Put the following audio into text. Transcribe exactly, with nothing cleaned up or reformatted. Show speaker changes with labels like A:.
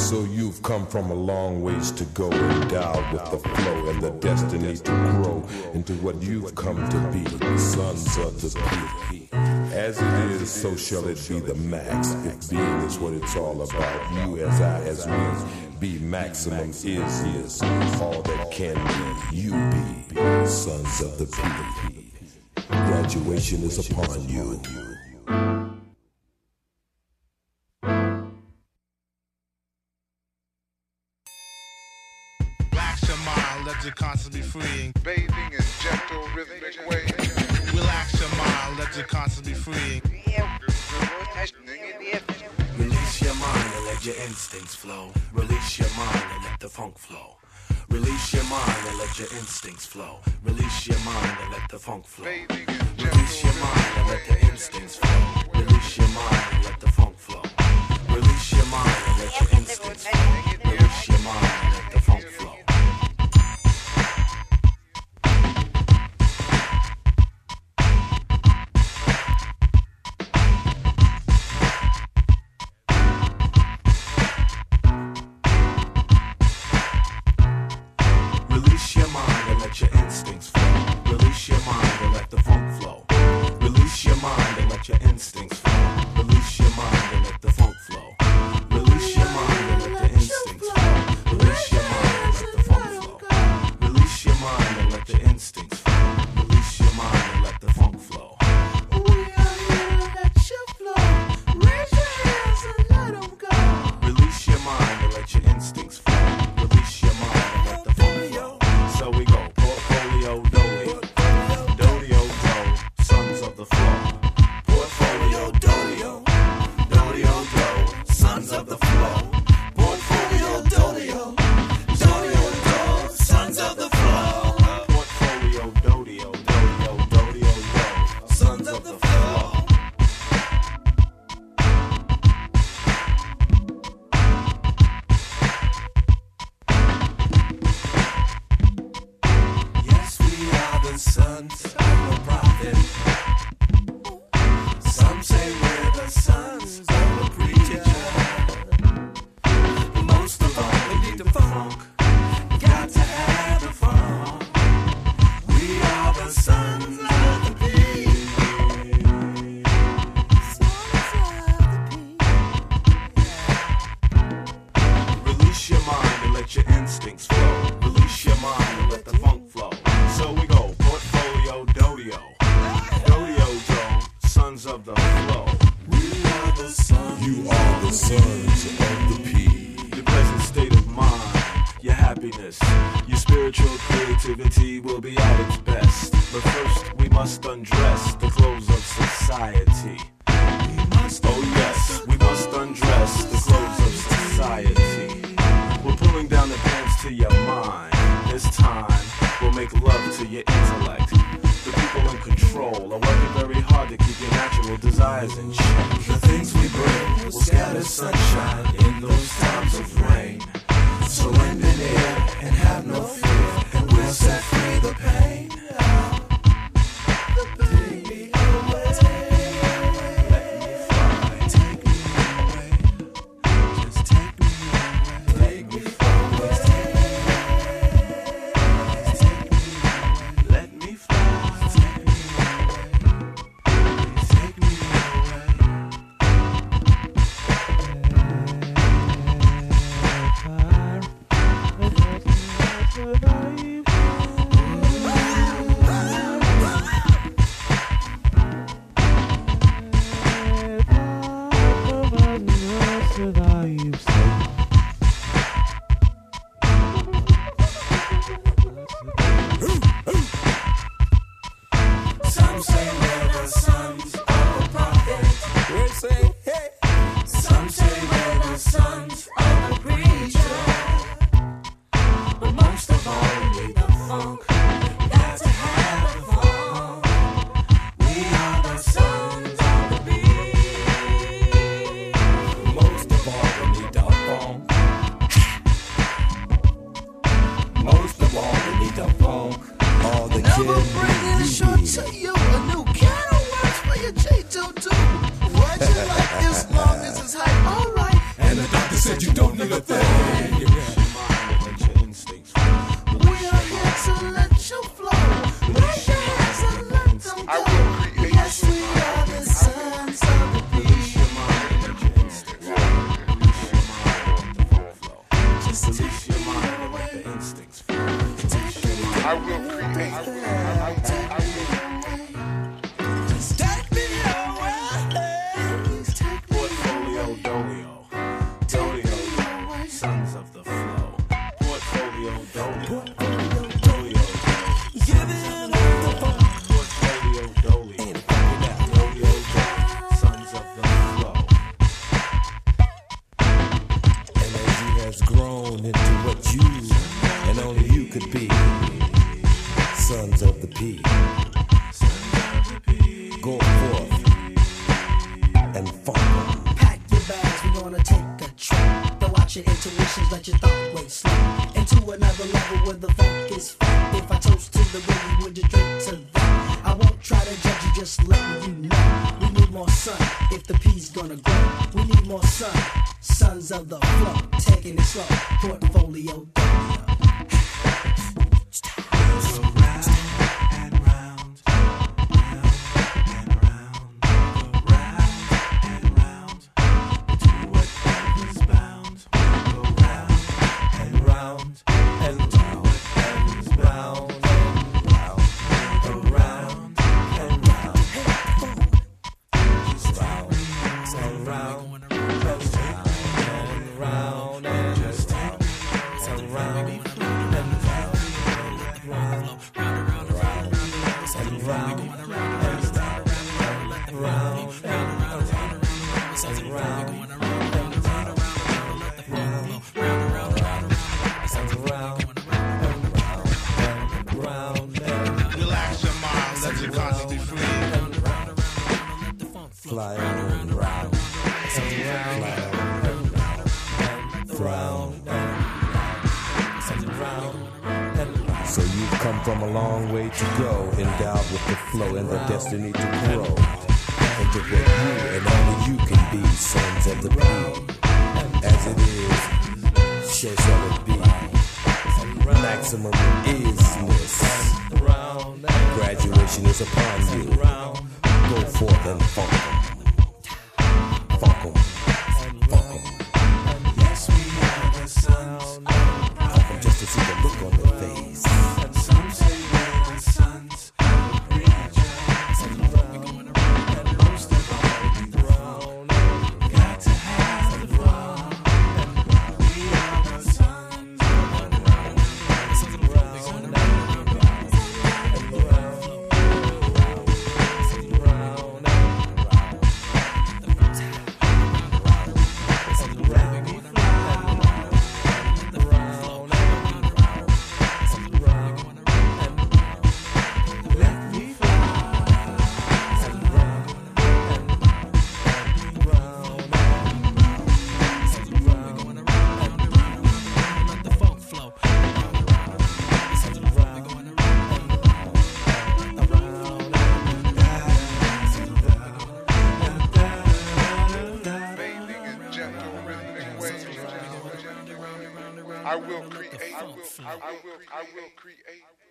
A: So you've come from a long ways to go, endowed with the flow and the destiny to grow into what you've come to be, the sons of the peak. As it is, so shall it be the max. If being is what it's all about, you as I as we be, maximum is is all that can be. You be sons of the peak. Graduation is upon you.
B: Let your conscience be freeing.
C: Bathing in gentle rhythmic ways.
B: Relax your mind, let your conscience be freeing.
D: Release your mind and let your instincts flow. Release your mind and let the funk flow. Release your mind and let your instincts flow. Release your mind and let the funk flow. Release your mind and let the instincts flow. Release your mind and let the funk flow. Release your mind and let your instincts flow. Release your mind and let the funk flow. Release your mind and let your instincts flow. Release your mind and let the funk flow. Release your mind and let your instincts flow. Release your mind and let the funk flow. Release your mind and let the instincts flow. Release your mind and let the funk flow. Release your mind and let the instincts flow. Release your mind and let the funk flow.
E: We are here to let you flow. Raise your hands and let them go.
D: Release your mind and let your instincts flow. Release your mind and let the funk flow. So we go, portfolio, dolio, dolio, do, sons of the flow. Portfolio, dolio, dolio, do, sons of the flow. Portfolio, dolio, dolio, do, sons of the flow. Portfolio, dolio, dolio, dolio, do, sons of the flow. Yes, we are the sons of the prophet. Some say we're the sons of the preacher. Most of all, we need the funk. Got to have the funk. We are the sons of the peak. Release your mind and let your instincts flow. Release your mind and let the funk flow. So we go, portfolio, dodio, dodio, do, sons of the flow. We are the sons.
A: You are the sons of the peak.
D: Your present state of mind, your happiness, your spiritual creativity will be at its best. But first we must undress the clothes of society. Oh yes, we must undress the clothes of society. We're pulling down the pants to your mind. This time we'll make love to your intellect. The people in control are working very hard to keep your natural desires in check. The things we bring will scatter sunshine in those times of rain. So lend an ear and have no fear, and we'll set free the pain. Take me away. Let me fly. Take me away. Just take me away. Take me far. Take me away. Let me fly. Take me away. Take me Some say we're the sons of the prophet.
A: We're saying, hey.
D: Some say we're the sons of the preacher. But most of all, we need the funk. Got to have the funk. We are the sons of the beat. Most of all, we need the funk. Most of all, we need the funk.
A: All the
E: Never
A: kids
E: bring a show to you. A new can of worms for your J two two. What you like as long as it's hype, alright.
D: And the doctor said you don't need a therapist.
C: I will create. I will, I will, I will.
E: Just take me away.
D: Portfolio Dolio, Dolio, sons of the flow. Portfolio Dolio, Dolio,
E: Give it up the phone.
D: Portfolio Dolio, Dolio, sons of the flow.
A: And as he has grown into what you and only you could be, sons of the P, go forth and follow.
F: Pack your bags, we gonna take a trip. Throw out your intuitions, let your thought waves slip into another level where the funk is fat. If I toast to the rhythm, would you drink to that? I won't try to judge you, just letting you know. We need more sun if the P's gonna grow. We need more sun, sons of the flow. Taking it slow, portfolio Dolio.
B: Relax your mind, let your conscience be free.
A: Fly on round, fly on round. So you've come from a long way to go, endowed with the flow and the destiny to grow into what you and only you can be, sons of the P. As it is, so shall it be. Maximum isness. Graduation is upon you. Go forth and funk 'em. Funk 'em. Funk 'em.
D: Yes, we are the sons.
A: Funk 'em just to see the look on their face.
D: And some say we're the sons of the preacher. And most of all, we thrown. Got to have the fun. We are the sons of the ground.
C: I will create. I will, I will, I will create.